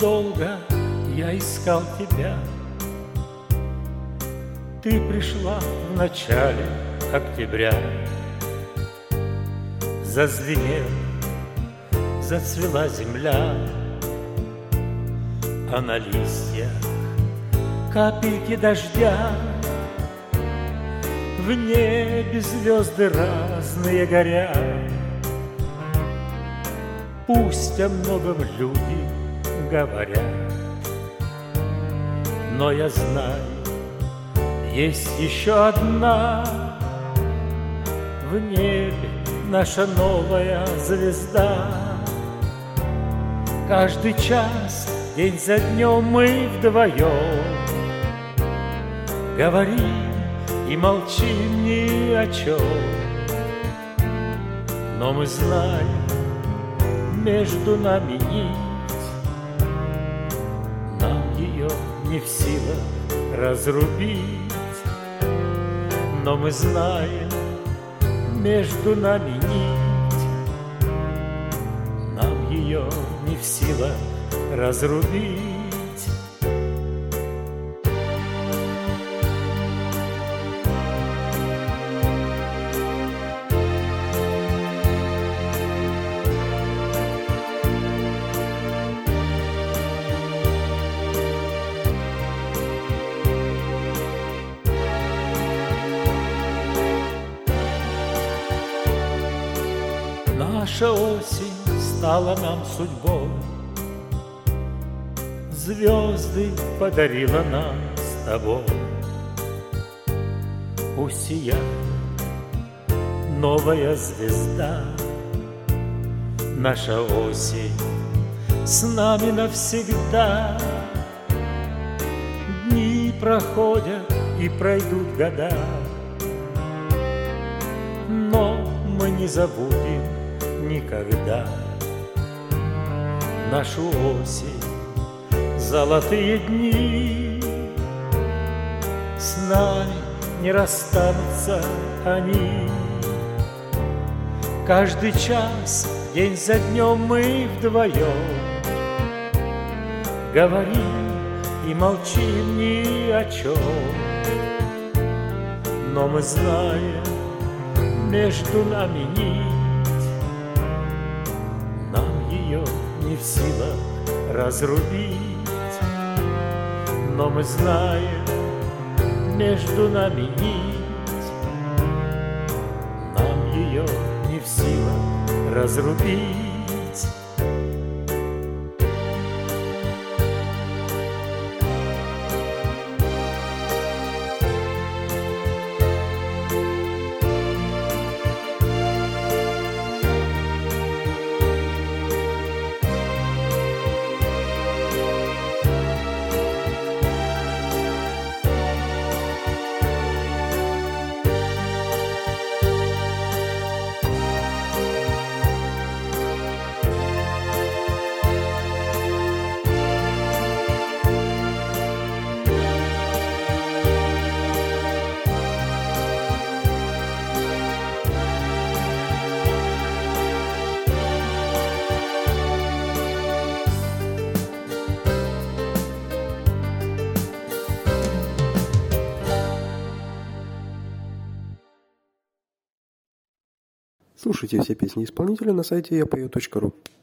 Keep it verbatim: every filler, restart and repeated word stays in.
долго я искал тебя. Ты пришла в начале октября. Зазвенел, зацвела земля, а на листьях капельки дождя. В небе звезды разные горят. Пусть о многом люди говорят, но я знаю, есть еще одна в небе наша новая звезда. Каждый час, день за днем мы вдвоем говорим и молчим ни о чем. Но мы знаем, между нами нить, нам ее не в силах разрубить. Но мы знаем, между нами нить, нам ее не в силах разрубить. Наша осень стала нам судьбой, звезды подарила нам с тобой. Усияет новая звезда, наша осень с нами навсегда. Дни проходят и пройдут года, но мы не забудем никогда нашу осень, золотые дни. С нами не расстанутся они. Каждый час, день за днем мы вдвоем говорим и молчим ни о чем. Но мы знаем, между нами нить, не в силах разрубить. Но мы знаем, между нами нить, нам ее не в силах разрубить. Слушайте все песни исполнителя на сайте я пою точка ру.